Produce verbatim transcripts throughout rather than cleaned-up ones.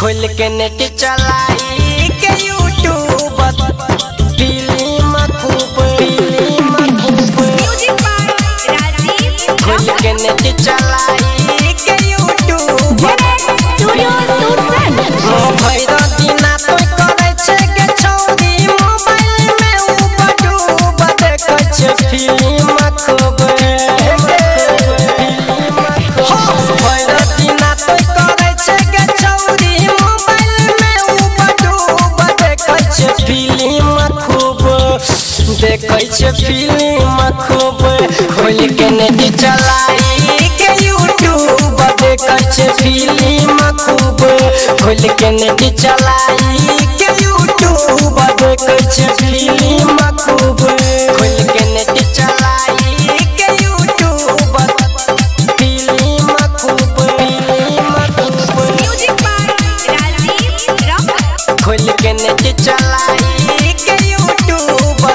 खोल के नेट चलाई के यूट्यूब फिल्म खूब फिल्म खूब म्यूजिक बाय राजीव खोल के नेट चलाई के यूट्यूब स्टूडियो सुरसंड भैर दिना तो करे छे के छौरी मोबाइल में ऊपर देखे छे फिल्म खूब भैर दिना तो करे छे के छौरी मोबाइल में ऊपर देखे छे फिल्म खूब देखे छे फिल्म खूब खोल के नेट चलाई के यूट्यूब देखे छे फिल्म खूब खोल के नेट चलाई के यूट्यूब देखे छे फिल्म खूब खोल के नेट चलाई के यूट्यूब फिल्म खूब फिल्म खूब म्यूजिक बाय राजीव रॉक खोल के नेट चलाई के यूट्यूब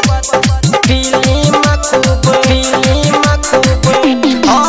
फिल्म खूब फिल्म खूब ओ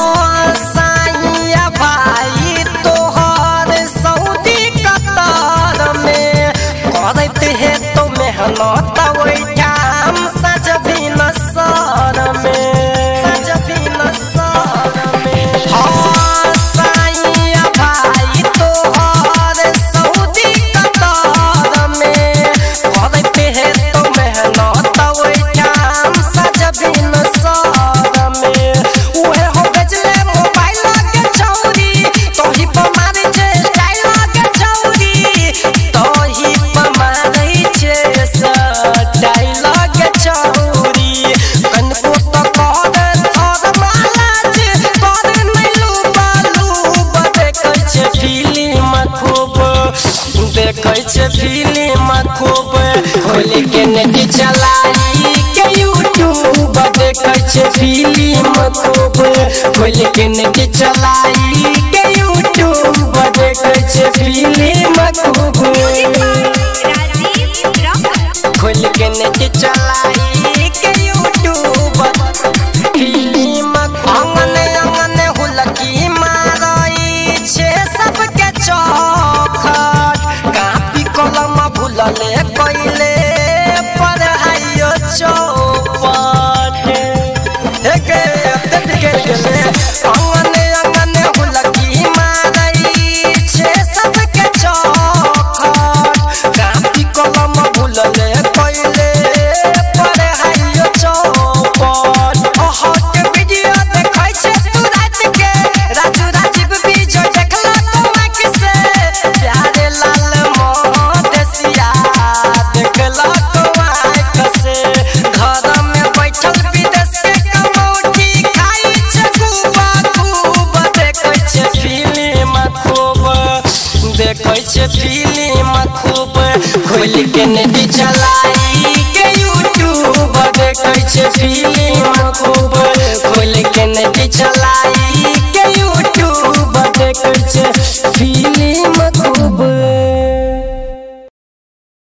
साईया भाई तोहर सऊदी कतार में करते है तो मेहनत ओइठाम सज भी न सर में सज भी न सर में हाँ साईया भाई तोहर सऊदी कतार में करते है तो मेहनत ओइठाम सज भी न सर में उहे हो गजले मोबाइल के छौरी तोही पर मारे छे स्टाइल के छौरी तोही पर मारे छे स्टाइल के छौरी कनको तो कहत थर माला छे तोरे नैलू बालू देखे छे फिल्म खूब देखे छे फिल्म खूब खोल के नेट चलाई के यूट्यूब देखे छे फिल्म खूब खोल के नेट चलाई के यूट्यूब देखे छे फिल्म खूब राजीव रॉक खोल के नेट चलाई के यूट्यूब फिल्म अंगने अंगने हुलकी मारई छे सबके चौखट कापी कलम भूलले कइले पर आइयो चौपट एके अत्यंत के गेले अंगने अंगने हुलकी मारई छे सबके चौखट कापी कलम भूलले कइले पर आइयो चौपट ओह के वीडियो देखै छे तू रात के राजू राजीव विजय देखला तो आँख से प्यारे लाल मोहदेसिया देखला तो आँख से घर में बैठल विदेश के कमौटी खाई छे खूब खूब देखे छे फिल्म खूब देखे छे फिल्म खूब खोल के नेट चलाई के यूट्यूब देखे छे फिल्म खूब खोल के नेट